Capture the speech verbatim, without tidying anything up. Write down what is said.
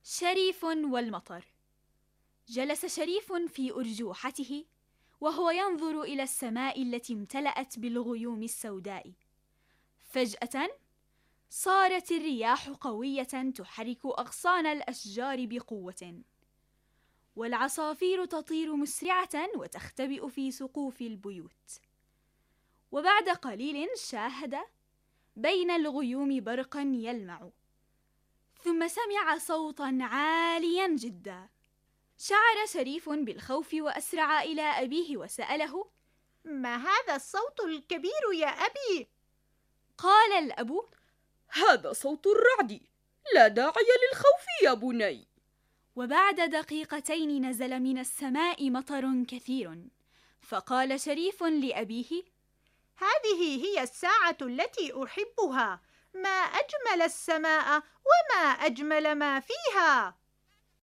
شريف والمطر. جلس شريف في أرجوحته وهو ينظر إلى السماء التي امتلأت بالغيوم السوداء. فجأة صارت الرياح قوية تحرك أغصان الأشجار بقوة، والعصافير تطير مسرعة وتختبئ في سقوف البيوت. وبعد قليل شاهد بين الغيوم برقا يلمع، ثم سمع صوتا عاليا جدا. شعر شريف بالخوف وأسرع إلى أبيه وسأله: ما هذا الصوت الكبير يا أبي؟ قال الأب: هذا صوت الرعد، لا داعي للخوف يا بني. وبعد دقيقتين نزل من السماء مطر كثير، فقال شريف لأبيه: هذه هي الساعة التي أحبها، ما أجمل السماء وما أجمل ما فيها.